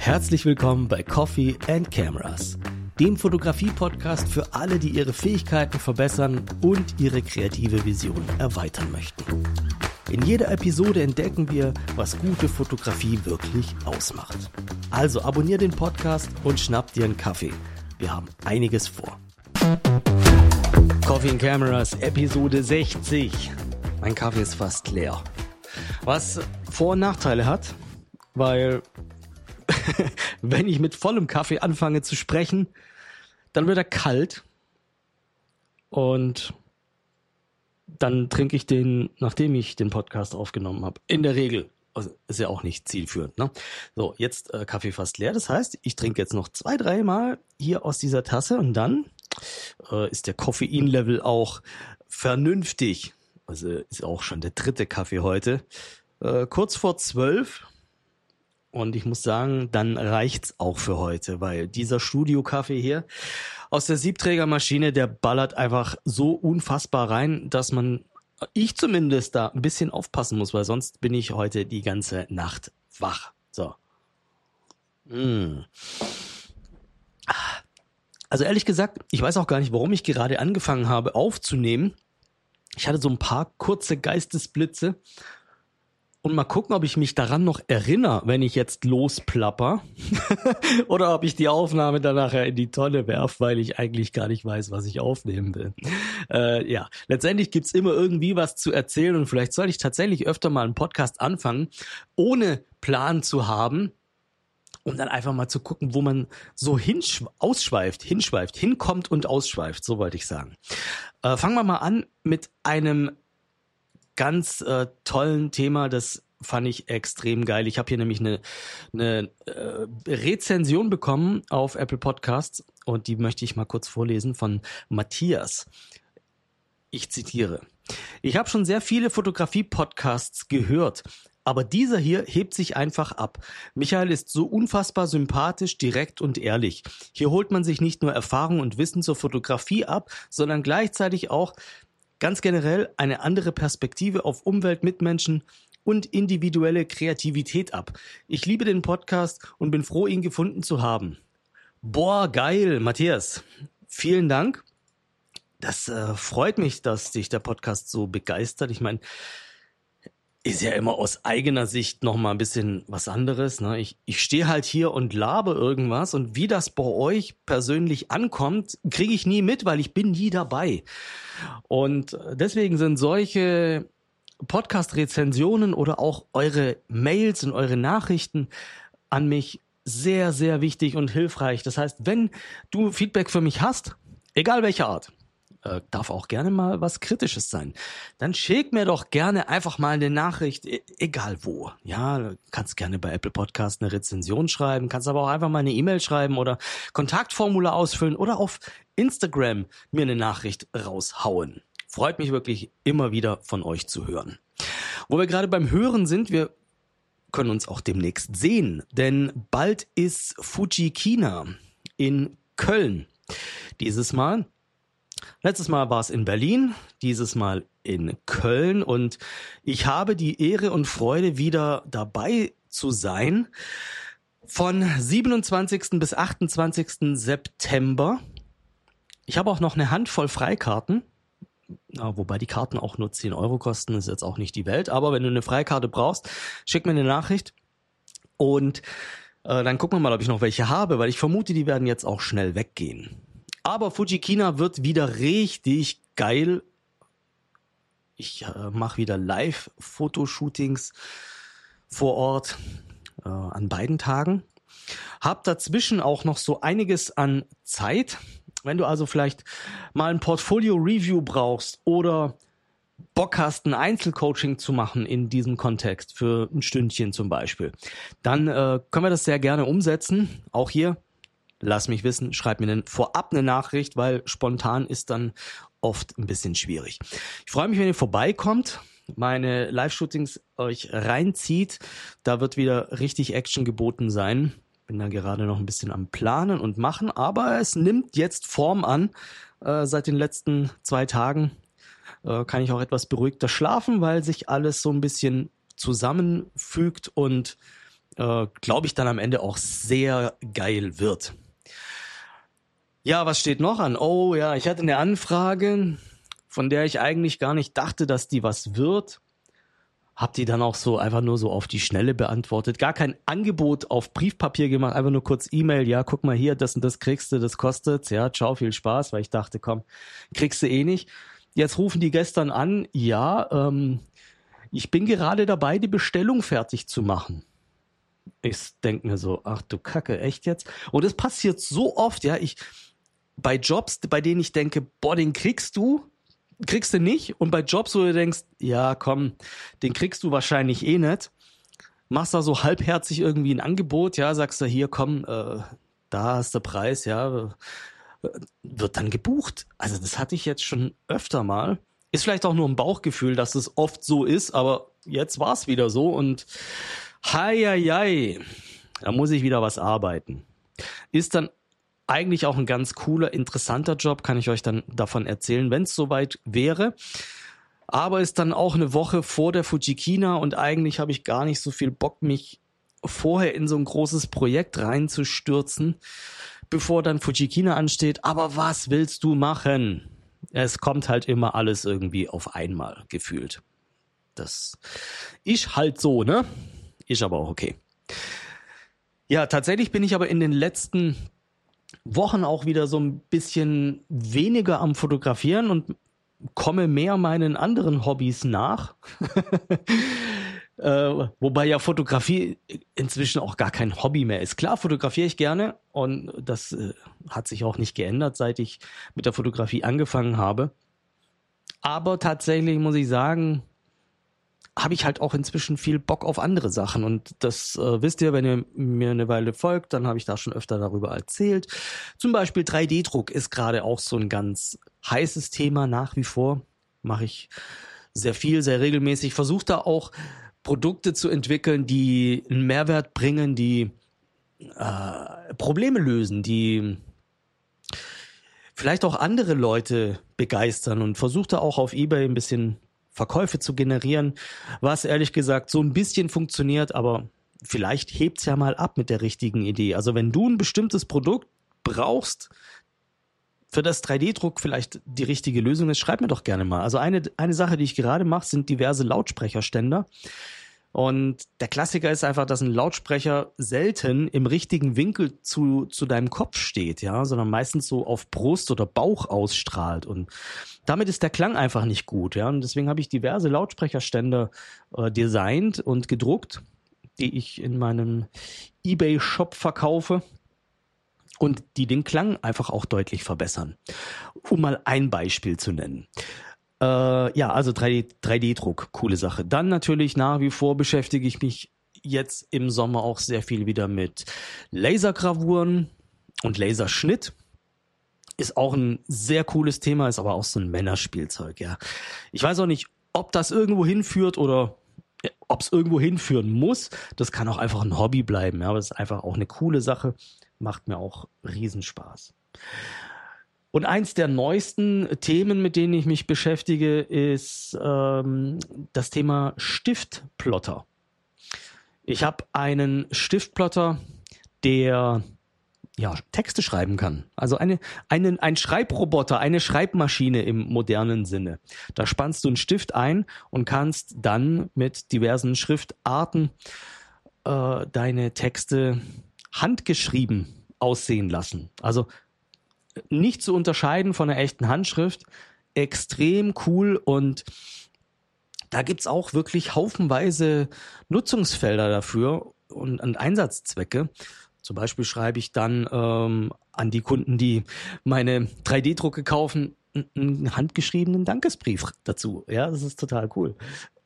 Herzlich willkommen bei Coffee and Cameras, dem Fotografie-Podcast für alle, die ihre Fähigkeiten verbessern und ihre kreative Vision erweitern möchten. In jeder Episode entdecken wir, was gute Fotografie wirklich ausmacht. Also abonnier den Podcast und schnapp dir einen Kaffee. Wir haben einiges vor. Coffee and Cameras, Episode 60. Mein Kaffee ist fast leer. Was Vor- und Nachteile hat, weil wenn ich mit vollem Kaffee anfange zu sprechen, dann wird er kalt und dann trinke ich den, nachdem ich den Podcast aufgenommen habe. In der Regel. Also ist ja auch nicht zielführend, ne? So, jetzt Kaffee fast leer. Das heißt, ich trinke jetzt noch 2-3 Mal hier aus dieser Tasse und dann ist der Koffeinlevel auch vernünftig. Also ist auch schon der 3. Kaffee heute. Kurz vor 12. Und ich muss sagen, dann reicht's auch für heute, weil dieser Studio-Kaffee hier aus der Siebträgermaschine, der ballert einfach so unfassbar rein, dass ich zumindest da ein bisschen aufpassen muss, weil sonst bin ich heute die ganze Nacht wach. So. Also ehrlich gesagt, ich weiß auch gar nicht, warum ich gerade angefangen habe aufzunehmen. Ich hatte so ein paar kurze Geistesblitze. Und mal gucken, ob ich mich daran noch erinnere, wenn ich jetzt losplapper oder ob ich die Aufnahme dann nachher in die Tonne werfe, weil ich eigentlich gar nicht weiß, was ich aufnehmen will. Ja, letztendlich gibt's immer irgendwie was zu erzählen und vielleicht sollte ich tatsächlich öfter mal einen Podcast anfangen, ohne Plan zu haben, um dann einfach mal zu gucken, wo man so hinkommt und ausschweift, so wollte ich sagen. Fangen wir mal an mit einem ganz tollen Thema, das fand ich extrem geil. Ich habe hier nämlich eine Rezension bekommen auf Apple Podcasts und die möchte ich mal kurz vorlesen von Matthias. Ich zitiere: Ich habe schon sehr viele Fotografie-Podcasts gehört, aber dieser hier hebt sich einfach ab. Michael ist so unfassbar sympathisch, direkt und ehrlich. Hier holt man sich nicht nur Erfahrung und Wissen zur Fotografie ab, sondern gleichzeitig auch ganz generell eine andere Perspektive auf Umwelt, Mitmenschen und individuelle Kreativität ab. Ich liebe den Podcast und bin froh, ihn gefunden zu haben. Boah, geil, Matthias. Vielen Dank. Das freut mich, dass dich der Podcast so begeistert. Ich meine, ist ja immer aus eigener Sicht nochmal ein bisschen was anderes, ne? Ich stehe halt hier und laber irgendwas und wie das bei euch persönlich ankommt, kriege ich nie mit, weil ich bin nie dabei. Und deswegen sind solche Podcast-Rezensionen oder auch eure Mails und eure Nachrichten an mich sehr, sehr wichtig und hilfreich. Das heißt, wenn du Feedback für mich hast, egal welche Art, darf auch gerne mal was Kritisches sein, dann schick mir doch gerne einfach mal eine Nachricht, egal wo. Ja, kannst gerne bei Apple Podcast eine Rezension schreiben, kannst aber auch einfach mal eine E-Mail schreiben oder Kontaktformular ausfüllen oder auf Instagram mir eine Nachricht raushauen. Freut mich wirklich immer wieder von euch zu hören. Wo wir gerade beim Hören sind, wir können uns auch demnächst sehen, denn bald ist Fujikina in Köln. Letztes Mal war es in Berlin, dieses Mal in Köln und ich habe die Ehre und Freude, wieder dabei zu sein. Von 27. bis 28. September. Ich habe auch noch eine Handvoll Freikarten, wobei die Karten auch nur 10 Euro kosten, ist jetzt auch nicht die Welt, aber wenn du eine Freikarte brauchst, schick mir eine Nachricht und dann gucken wir mal, ob ich noch welche habe, weil ich vermute, die werden jetzt auch schnell weggehen. Aber Fujikina wird wieder richtig geil. Ich mache wieder Live-Fotoshootings vor Ort an beiden Tagen. Hab dazwischen auch noch so einiges an Zeit. Wenn du also vielleicht mal ein Portfolio-Review brauchst oder Bock hast, ein Einzelcoaching zu machen in diesem Kontext, für ein Stündchen zum Beispiel, dann können wir das sehr gerne umsetzen. Auch hier. Lass mich wissen, schreib mir vorab eine Nachricht, weil spontan ist dann oft ein bisschen schwierig. Ich freue mich, wenn ihr vorbeikommt, meine Live-Shootings euch reinzieht. Da wird wieder richtig Action geboten sein. Bin da gerade noch ein bisschen am Planen und Machen, aber es nimmt jetzt Form an. Seit den letzten 2 Tagen kann ich auch etwas beruhigter schlafen, weil sich alles so ein bisschen zusammenfügt und glaube ich, dann am Ende auch sehr geil wird. Ja, was steht noch an? Oh ja, ich hatte eine Anfrage, von der ich eigentlich gar nicht dachte, dass die was wird. Hab die dann auch so einfach nur so auf die Schnelle beantwortet. Gar kein Angebot auf Briefpapier gemacht, einfach nur kurz E-Mail. Ja, guck mal hier, das und das kriegst du, das kostet's. Ja, ciao, viel Spaß, weil ich dachte, komm, kriegst du eh nicht. Jetzt rufen die gestern an, ja, ich bin gerade dabei, die Bestellung fertig zu machen. Ich denk mir so, ach du Kacke, echt jetzt? Und es passiert so oft, ja, bei Jobs, bei denen ich denke, boah, den kriegst du nicht. Und bei Jobs, wo du denkst, ja, komm, den kriegst du wahrscheinlich eh nicht, machst da so halbherzig irgendwie ein Angebot, ja, sagst du, hier, komm, da ist der Preis, ja, wird dann gebucht. Also das hatte ich jetzt schon öfter mal. Ist vielleicht auch nur ein Bauchgefühl, dass es oft so ist, aber jetzt war es wieder so und hei, da muss ich wieder was arbeiten. Ist dann eigentlich auch ein ganz cooler, interessanter Job, kann ich euch dann davon erzählen, wenn es soweit wäre. Aber ist dann auch eine Woche vor der Fujikina und eigentlich habe ich gar nicht so viel Bock, mich vorher in so ein großes Projekt reinzustürzen, bevor dann Fujikina ansteht. Aber was willst du machen? Es kommt halt immer alles irgendwie auf einmal gefühlt. Das ist halt so, ne? Ist aber auch okay. Ja, tatsächlich bin ich aber in den letzten Wochen auch wieder so ein bisschen weniger am Fotografieren und komme mehr meinen anderen Hobbys nach. Wobei ja Fotografie inzwischen auch gar kein Hobby mehr ist. Klar fotografiere ich gerne und das hat sich auch nicht geändert, seit ich mit der Fotografie angefangen habe. Aber tatsächlich muss ich sagen, habe ich halt auch inzwischen viel Bock auf andere Sachen. Und das wisst ihr, wenn ihr mir eine Weile folgt, dann habe ich da schon öfter darüber erzählt. Zum Beispiel 3D-Druck ist gerade auch so ein ganz heißes Thema nach wie vor. Mache ich sehr viel, sehr regelmäßig. Versuche da auch Produkte zu entwickeln, die einen Mehrwert bringen, die Probleme lösen, die vielleicht auch andere Leute begeistern und versuche da auch auf eBay ein bisschen Verkäufe zu generieren, was ehrlich gesagt so ein bisschen funktioniert, aber vielleicht hebt's ja mal ab mit der richtigen Idee. Also wenn du ein bestimmtes Produkt brauchst, für das 3D-Druck vielleicht die richtige Lösung ist, schreib mir doch gerne mal. Also eine Sache, die ich gerade mache, sind diverse Lautsprecherständer. Und der Klassiker ist einfach, dass ein Lautsprecher selten im richtigen Winkel zu deinem Kopf steht, ja, sondern meistens so auf Brust oder Bauch ausstrahlt. Und damit ist der Klang einfach nicht gut, ja. Und deswegen habe ich diverse Lautsprecherständer designt und gedruckt, die ich in meinem eBay-Shop verkaufe und die den Klang einfach auch deutlich verbessern. Um mal ein Beispiel zu nennen. Ja, also 3D-Druck, coole Sache. Dann natürlich nach wie vor beschäftige ich mich jetzt im Sommer auch sehr viel wieder mit Lasergravuren und Laserschnitt. Ist auch ein sehr cooles Thema, ist aber auch so ein Männerspielzeug, ja. Ich weiß auch nicht, ob das irgendwo hinführt oder ob es irgendwo hinführen muss. Das kann auch einfach ein Hobby bleiben, ja, aber es ist einfach auch eine coole Sache. Macht mir auch Riesenspaß. Und eins der neuesten Themen, mit denen ich mich beschäftige, ist das Thema Stiftplotter. Ich habe einen Stiftplotter, der Texte schreiben kann. Also ein Schreibroboter, eine Schreibmaschine im modernen Sinne. Da spannst du einen Stift ein und kannst dann mit diversen Schriftarten deine Texte handgeschrieben aussehen lassen. Also nicht zu unterscheiden von einer echten Handschrift. Extrem cool und da gibt's auch wirklich haufenweise Nutzungsfelder dafür und Einsatzzwecke. Zum Beispiel schreibe ich dann an die Kunden, die meine 3D-Drucke kaufen, einen handgeschriebenen Dankesbrief dazu. Ja, das ist total cool.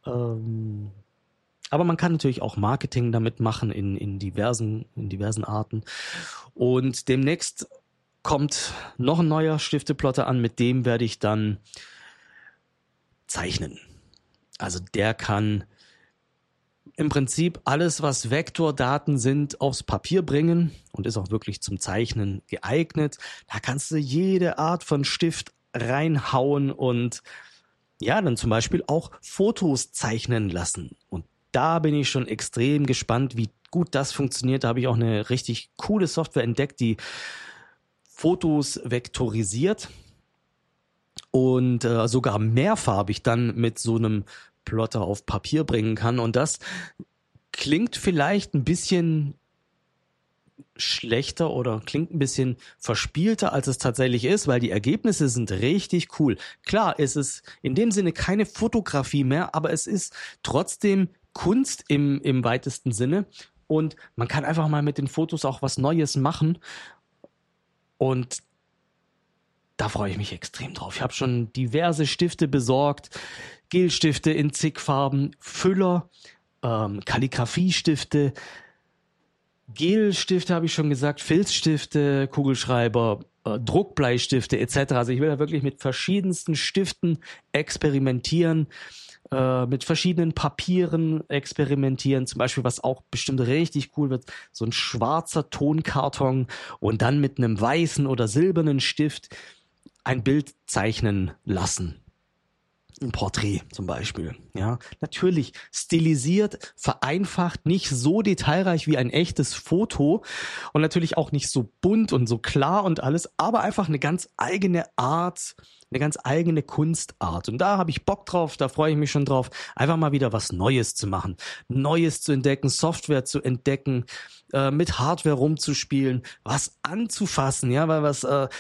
Aber man kann natürlich auch Marketing damit machen in diversen Arten. Und demnächst kommt noch ein neuer Stifteplotter an, mit dem werde ich dann zeichnen. Also der kann im Prinzip alles, was Vektordaten sind, aufs Papier bringen und ist auch wirklich zum Zeichnen geeignet. Da kannst du jede Art von Stift reinhauen und ja, dann zum Beispiel auch Fotos zeichnen lassen. Und da bin ich schon extrem gespannt, wie gut das funktioniert. Da habe ich auch eine richtig coole Software entdeckt, die Fotos vektorisiert und sogar mehrfarbig dann mit so einem Plotter auf Papier bringen kann. Und das klingt vielleicht ein bisschen schlechter oder klingt ein bisschen verspielter, als es tatsächlich ist, weil die Ergebnisse sind richtig cool. Klar, es ist in dem Sinne keine Fotografie mehr, aber es ist trotzdem Kunst im weitesten Sinne und man kann einfach mal mit den Fotos auch was Neues machen und da freue ich mich extrem drauf. Ich habe schon diverse Stifte besorgt, Gelstifte in zig Farben, Füller, Kalligrafiestifte, Gelstifte habe ich schon gesagt, Filzstifte, Kugelschreiber, Druckbleistifte etc. Also ich will da wirklich mit verschiedensten Stiften experimentieren, mit verschiedenen Papieren experimentieren. Zum Beispiel, was auch bestimmt richtig cool wird, so ein schwarzer Tonkarton und dann mit einem weißen oder silbernen Stift ein Bild zeichnen lassen. Ein Porträt zum Beispiel, ja. Natürlich stilisiert, vereinfacht, nicht so detailreich wie ein echtes Foto und natürlich auch nicht so bunt und so klar und alles, aber einfach eine ganz eigene Art, eine ganz eigene Kunstart. Und da habe ich Bock drauf, da freue ich mich schon drauf, einfach mal wieder was Neues zu machen, Neues zu entdecken, Software zu entdecken, mit Hardware rumzuspielen, was anzufassen, ja, weil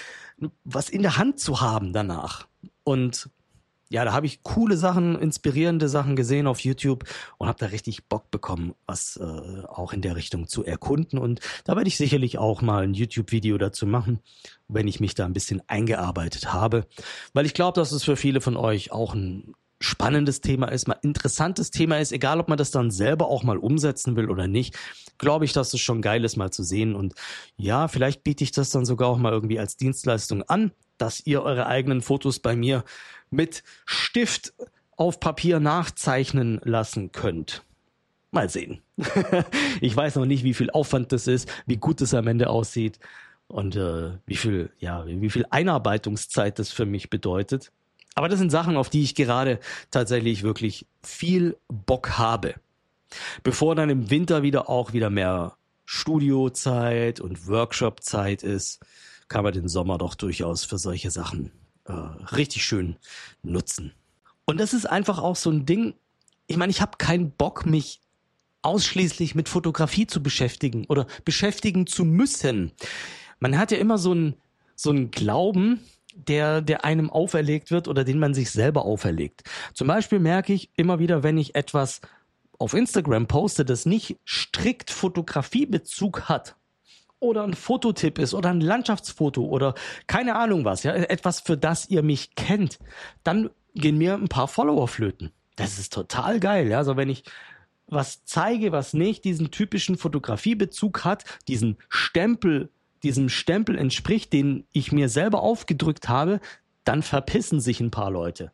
was in der Hand zu haben danach. Und ja, da habe ich coole Sachen, inspirierende Sachen gesehen auf YouTube und habe da richtig Bock bekommen, was auch in der Richtung zu erkunden. Und da werde ich sicherlich auch mal ein YouTube-Video dazu machen, wenn ich mich da ein bisschen eingearbeitet habe. Weil ich glaube, dass es für viele von euch auch ein spannendes Thema ist, mal interessantes Thema ist, egal ob man das dann selber auch mal umsetzen will oder nicht, glaube ich, dass es schon geil ist, mal zu sehen. Und ja, vielleicht biete ich das dann sogar auch mal irgendwie als Dienstleistung an, dass ihr eure eigenen Fotos bei mir mit Stift auf Papier nachzeichnen lassen könnt. Mal sehen. Ich weiß noch nicht, wie viel Aufwand das ist, wie gut es am Ende aussieht und wie viel Einarbeitungszeit das für mich bedeutet. Aber das sind Sachen, auf die ich gerade tatsächlich wirklich viel Bock habe. Bevor dann im Winter wieder mehr Studiozeit und Workshopzeit ist, kann man den Sommer doch durchaus für solche Sachen richtig schön nutzen. Und das ist einfach auch so ein Ding, ich meine, ich habe keinen Bock, mich ausschließlich mit Fotografie zu beschäftigen oder beschäftigen zu müssen. Man hat ja immer so einen Glauben, der einem auferlegt wird oder den man sich selber auferlegt. Zum Beispiel merke ich immer wieder, wenn ich etwas auf Instagram poste, das nicht strikt Fotografiebezug hat, oder ein Fototipp ist oder ein Landschaftsfoto oder keine Ahnung was, ja, etwas, für das ihr mich kennt, dann gehen mir ein paar Follower flöten. Das ist total geil, ja, also wenn ich was zeige, was nicht diesen typischen Fotografiebezug hat, diesem Stempel entspricht, den ich mir selber aufgedrückt habe, dann verpissen sich ein paar Leute.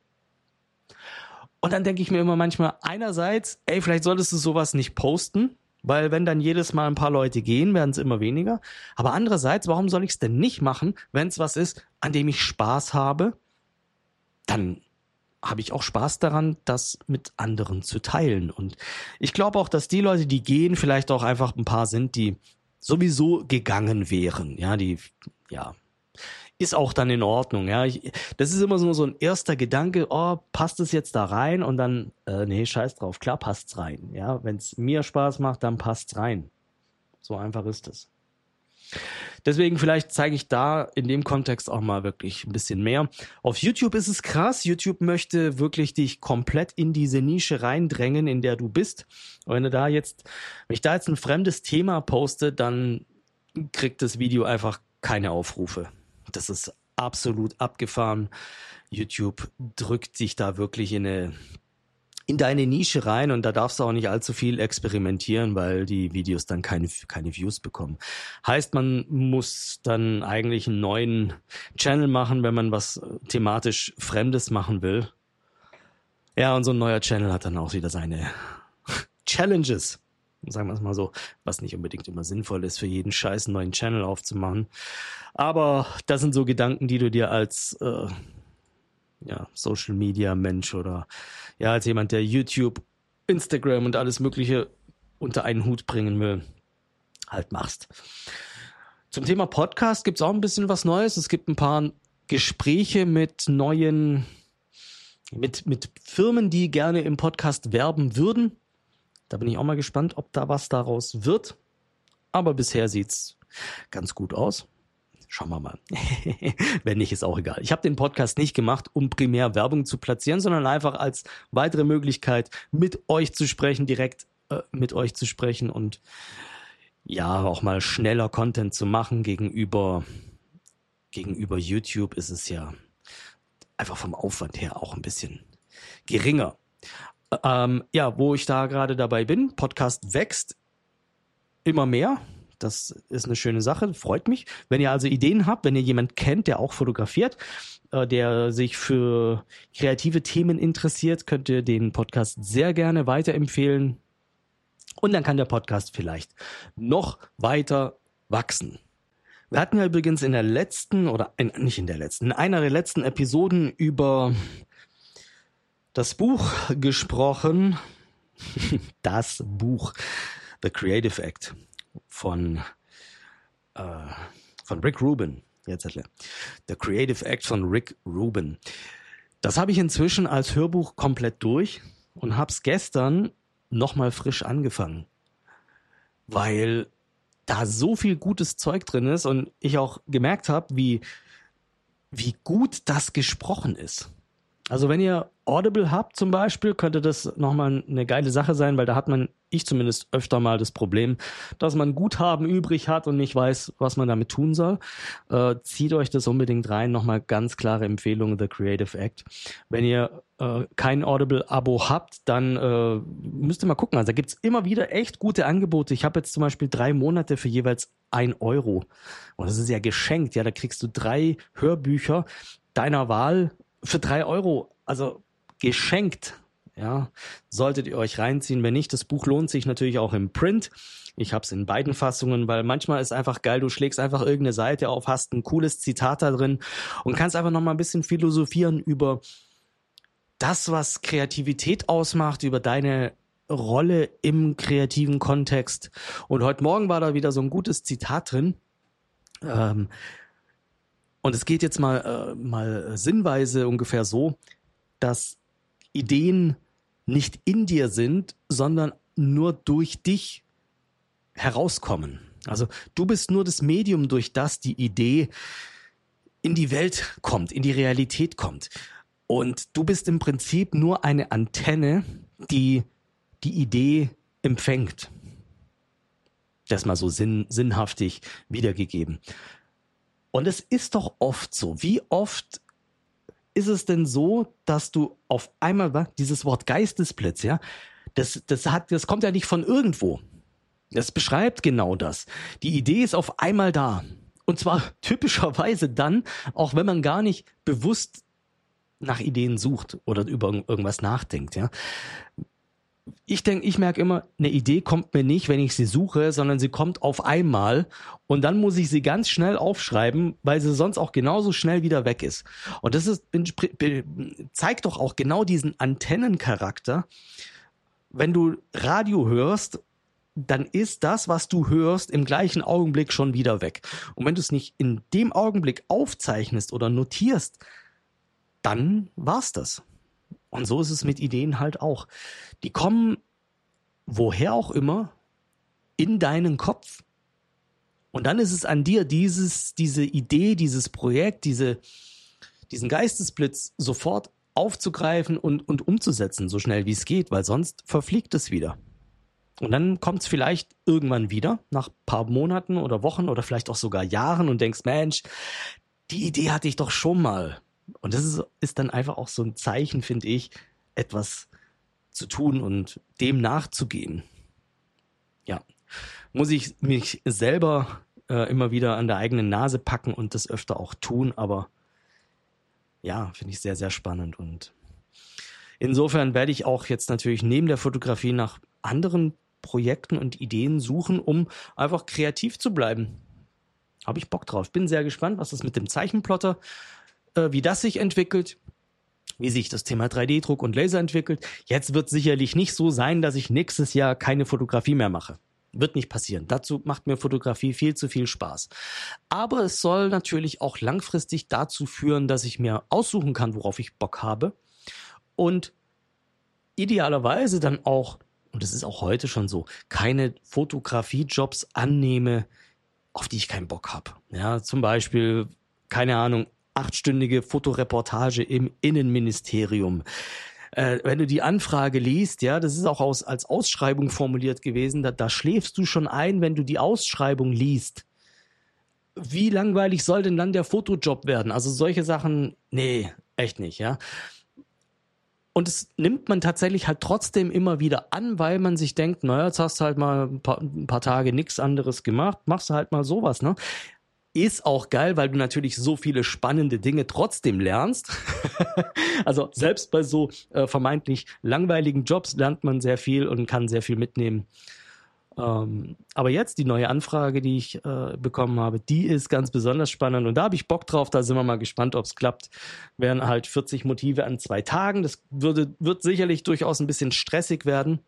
Und dann denke ich mir immer manchmal, einerseits, vielleicht solltest du sowas nicht posten, weil wenn dann jedes Mal ein paar Leute gehen, werden es immer weniger. Aber andererseits, warum soll ich es denn nicht machen, wenn es was ist, an dem ich Spaß habe? Dann habe ich auch Spaß daran, das mit anderen zu teilen. Und ich glaube auch, dass die Leute, die gehen, vielleicht auch einfach ein paar sind, die sowieso gegangen wären. Ja, ist auch dann in Ordnung. Ja, das ist immer so ein erster Gedanke, passt es jetzt da rein? Und dann, nee, scheiß drauf, klar passt's rein. Ja, wenn es mir Spaß macht, dann passt's rein. So einfach ist es. Deswegen vielleicht zeige ich da in dem Kontext auch mal wirklich ein bisschen mehr. Auf YouTube ist es krass. YouTube möchte wirklich dich komplett in diese Nische reindrängen, in der du bist. Und wenn ich da jetzt ein fremdes Thema poste, dann kriegt das Video einfach keine Aufrufe. Das ist absolut abgefahren. YouTube drückt sich da wirklich in deine Nische rein und da darfst du auch nicht allzu viel experimentieren, weil die Videos dann keine Views bekommen. Heißt, man muss dann eigentlich einen neuen Channel machen, wenn man was thematisch Fremdes machen will. Ja, und so ein neuer Channel hat dann auch wieder seine Challenges, sagen wir es mal so, was nicht unbedingt immer sinnvoll ist, für jeden Scheiß einen neuen Channel aufzumachen. Aber das sind so Gedanken, die du dir als Social-Media-Mensch oder als jemand, der YouTube, Instagram und alles Mögliche unter einen Hut bringen will, halt machst. Zum Thema Podcast gibt es auch ein bisschen was Neues. Es gibt ein paar Gespräche mit mit Firmen, die gerne im Podcast werben würden. Da bin ich auch mal gespannt, ob da was daraus wird. Aber bisher sieht's ganz gut aus. Schauen wir mal. Wenn nicht, ist auch egal. Ich habe den Podcast nicht gemacht, um primär Werbung zu platzieren, sondern einfach als weitere Möglichkeit, mit euch zu sprechen, direkt mit euch zu sprechen und ja, auch mal schneller Content zu machen. Gegenüber YouTube ist es ja einfach vom Aufwand her auch ein bisschen geringer. Ja, wo ich da gerade dabei bin, Podcast wächst immer mehr. Das ist eine schöne Sache, freut mich. Wenn ihr also Ideen habt, wenn ihr jemanden kennt, der auch fotografiert, der sich für kreative Themen interessiert, könnt ihr den Podcast sehr gerne weiterempfehlen. Und dann kann der Podcast vielleicht noch weiter wachsen. Wir hatten ja übrigens in einer der letzten Episoden über das Buch gesprochen. Das Buch The Creative Act von Rick Rubin. The Creative Act von Rick Rubin. Das habe ich inzwischen als Hörbuch komplett durch und habe es gestern nochmal frisch angefangen, weil da so viel gutes Zeug drin ist und ich auch gemerkt habe, wie gut das gesprochen ist. Also wenn ihr Audible habt zum Beispiel, könnte das nochmal eine geile Sache sein, weil da hat ich zumindest öfter mal das Problem, dass man Guthaben übrig hat und nicht weiß, was man damit tun soll. Zieht euch das unbedingt rein. Nochmal ganz klare Empfehlung, The Creative Act. Wenn ihr kein Audible-Abo habt, dann müsst ihr mal gucken. Also da gibt's immer wieder echt gute Angebote. Ich habe jetzt zum Beispiel 3 Monate für jeweils 1 Euro. Und das ist ja geschenkt. Ja, da kriegst du 3 Hörbücher deiner Wahl für 3 Euro. Also geschenkt. Ja, solltet ihr euch reinziehen. Wenn nicht, das Buch lohnt sich natürlich auch im Print. Ich habe es in beiden Fassungen, weil manchmal ist einfach geil, du schlägst einfach irgendeine Seite auf, hast ein cooles Zitat da drin und kannst einfach nochmal ein bisschen philosophieren über das, was Kreativität ausmacht, über deine Rolle im kreativen Kontext. Und heute Morgen war da wieder so ein gutes Zitat drin. Und es geht jetzt mal sinnweise ungefähr so, dass Ideen nicht in dir sind, sondern nur durch dich herauskommen. Also du bist nur das Medium, durch das die Idee in die Welt kommt, in die Realität kommt. Und du bist im Prinzip nur eine Antenne, die die Idee empfängt. Das mal so sinnhaftig wiedergegeben. Und es ist doch oft so. Wie oft ist es denn so, dass du auf einmal, dieses Wort Geistesblitz, ja, das kommt ja nicht von irgendwo. Das beschreibt genau das. Die Idee ist auf einmal da. Und zwar typischerweise dann, auch wenn man gar nicht bewusst nach Ideen sucht oder über irgendwas nachdenkt, ja. Ich merke immer, eine Idee kommt mir nicht, wenn ich sie suche, sondern sie kommt auf einmal und dann muss ich sie ganz schnell aufschreiben, weil sie sonst auch genauso schnell wieder weg ist. Und das zeigt doch auch genau diesen Antennencharakter. Wenn du Radio hörst, dann ist das, was du hörst, im gleichen Augenblick schon wieder weg. Und wenn du es nicht in dem Augenblick aufzeichnest oder notierst, dann war's das. Und so ist es mit Ideen halt auch. Die kommen, woher auch immer, in deinen Kopf. Und dann ist es an dir, diese Idee, dieses Projekt, diesen Geistesblitz sofort aufzugreifen und umzusetzen, so schnell wie es geht, weil sonst verfliegt es wieder. Und dann kommt es vielleicht irgendwann wieder, nach ein paar Monaten oder Wochen oder vielleicht auch sogar Jahren und denkst, Mensch, die Idee hatte ich doch schon mal. Und das ist dann einfach auch so ein Zeichen, finde ich, etwas zu tun und dem nachzugehen. Ja, muss ich mich selber immer wieder an der eigenen Nase packen und das öfter auch tun, aber ja, finde ich sehr, sehr spannend. Und insofern werde ich auch jetzt natürlich neben der Fotografie nach anderen Projekten und Ideen suchen, um einfach kreativ zu bleiben. Habe ich Bock drauf. Bin sehr gespannt, was das mit dem Zeichenplotter wie das sich entwickelt. wie sich das Thema 3D-Druck und Laser entwickelt. Jetzt wird sicherlich nicht so sein, dass ich nächstes Jahr keine Fotografie mehr mache. Wird nicht passieren. Dazu macht mir Fotografie viel zu viel Spaß. Aber es soll natürlich auch langfristig dazu führen, dass ich mir aussuchen kann, worauf ich Bock habe. Und idealerweise dann auch, und das ist auch heute schon so, keine Fotografiejobs annehme, auf die ich keinen Bock habe. Ja, zum Beispiel, keine Ahnung, 8-stündige Fotoreportage im Innenministerium. Wenn du die Anfrage liest, ja, das ist auch als Ausschreibung formuliert gewesen, da schläfst du schon ein, wenn du die Ausschreibung liest. Wie langweilig soll denn dann der Fotojob werden? Also solche Sachen, nee, echt nicht, ja. Und es nimmt man tatsächlich halt trotzdem immer wieder an, weil man sich denkt, naja, jetzt hast du halt mal ein paar Tage nichts anderes gemacht, machst du halt mal sowas, ne? Ist auch geil, weil du natürlich so viele spannende Dinge trotzdem lernst. Also selbst bei so vermeintlich langweiligen Jobs lernt man sehr viel und kann sehr viel mitnehmen. Aber jetzt die neue Anfrage, die ich bekommen habe, die ist ganz besonders spannend und da habe ich Bock drauf, da sind wir mal gespannt, ob es klappt. Wären halt 40 Motive an 2 Tagen, das wird sicherlich durchaus ein bisschen stressig werden.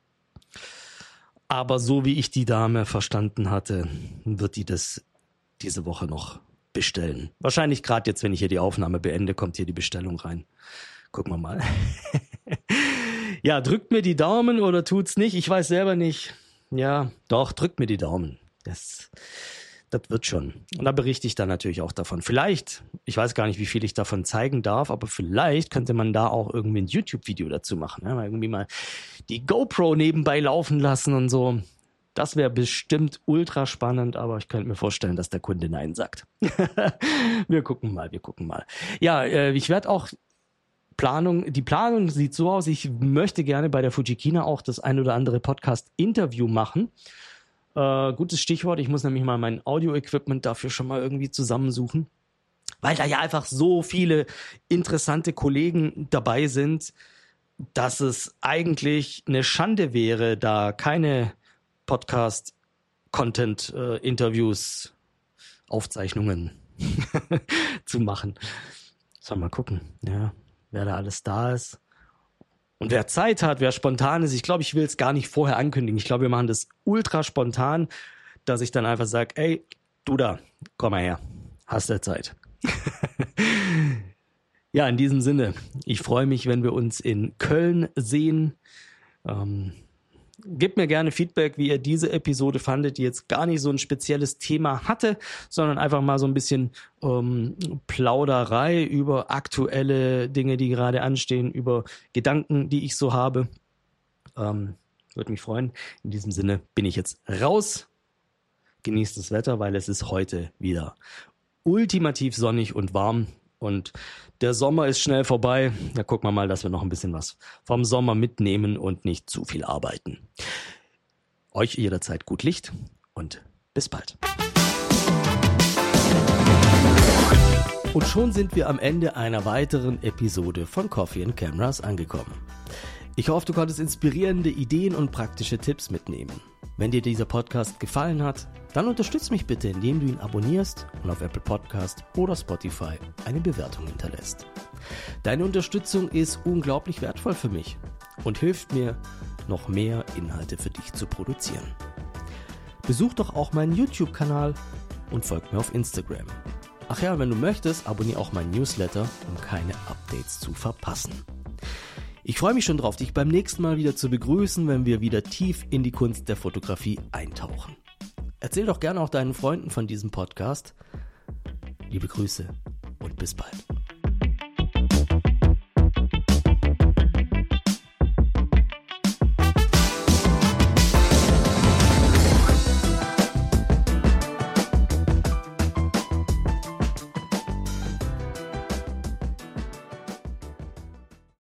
Aber so wie ich die Dame verstanden hatte, wird die das diese Woche noch bestellen. Wahrscheinlich gerade jetzt, wenn ich hier die Aufnahme beende, kommt hier die Bestellung rein. Gucken wir mal. Ja, drückt mir die Daumen oder tut's nicht? Ich weiß selber nicht. Ja, doch, drückt mir die Daumen. Das wird schon. Und da berichte ich dann natürlich auch davon. Vielleicht, ich weiß gar nicht, wie viel ich davon zeigen darf, aber vielleicht könnte man da auch irgendwie ein YouTube-Video dazu machen. Ja? Irgendwie mal die GoPro nebenbei laufen lassen und so. Das wäre bestimmt ultra spannend, aber ich könnte mir vorstellen, dass der Kunde Nein sagt. Wir gucken mal. Ja, ich werde auch die Planung sieht so aus, ich möchte gerne bei der Fujikina auch das ein oder andere Podcast-Interview machen. Gutes Stichwort, ich muss nämlich mal mein Audio-Equipment dafür schon mal irgendwie zusammensuchen, weil da ja einfach so viele interessante Kollegen dabei sind, dass es eigentlich eine Schande wäre, da keine Podcast, Interviews, Aufzeichnungen zu machen. Sollen wir mal gucken, ja, wer da alles da ist. Und wer Zeit hat, wer spontan ist, ich glaube, ich will es gar nicht vorher ankündigen. Ich glaube, wir machen das ultra spontan, dass ich dann einfach sage, ey, du da, komm mal her, hast du Zeit. Ja, in diesem Sinne, ich freue mich, wenn wir uns in Köln sehen. Gebt mir gerne Feedback, wie ihr diese Episode fandet, die jetzt gar nicht so ein spezielles Thema hatte, sondern einfach mal so ein bisschen Plauderei über aktuelle Dinge, die gerade anstehen, über Gedanken, die ich so habe. Würde mich freuen. In diesem Sinne bin ich jetzt raus. Genießt das Wetter, weil es ist heute wieder ultimativ sonnig und warm. Und der Sommer ist schnell vorbei. Da gucken wir mal, dass wir noch ein bisschen was vom Sommer mitnehmen und nicht zu viel arbeiten. Euch jederzeit gut Licht und bis bald. Und schon sind wir am Ende einer weiteren Episode von Coffee and Cameras angekommen. Ich hoffe, du konntest inspirierende Ideen und praktische Tipps mitnehmen. Wenn dir dieser Podcast gefallen hat, dann unterstütz mich bitte, indem du ihn abonnierst und auf Apple Podcast oder Spotify eine Bewertung hinterlässt. Deine Unterstützung ist unglaublich wertvoll für mich und hilft mir, noch mehr Inhalte für dich zu produzieren. Besuch doch auch meinen YouTube-Kanal und folg mir auf Instagram. Ach ja, wenn du möchtest, abonniere auch meinen Newsletter, um keine Updates zu verpassen. Ich freue mich schon drauf, dich beim nächsten Mal wieder zu begrüßen, wenn wir wieder tief in die Kunst der Fotografie eintauchen. Erzähl doch gerne auch deinen Freunden von diesem Podcast. Liebe Grüße und bis bald.